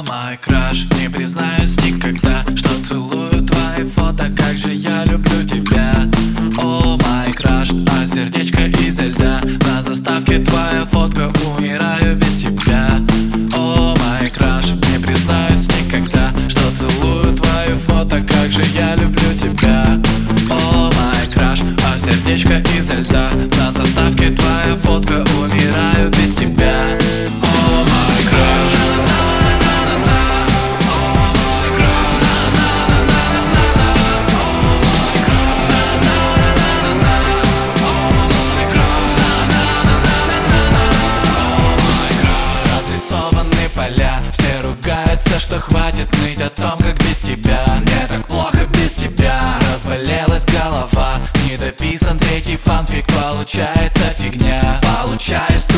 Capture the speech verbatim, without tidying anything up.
май краш, не признаюсь никогда, что целую твои фото, как же я люблю тебя. О май краш, а сердечко изо льда, на заставке твоя фотка, умираю без тебя. О май краш, не признаюсь никогда, что целую твои фото, как же я люблю тебя. О май краш, а сердечко изо льда, на заставке твоя фотка, умираю без тебя. О май краш. Поля, все ругаются, что хватит ныть о том, как без тебя. Мне так плохо без тебя. Разболелась голова, недописан третий фанфик, получается фигня. Получается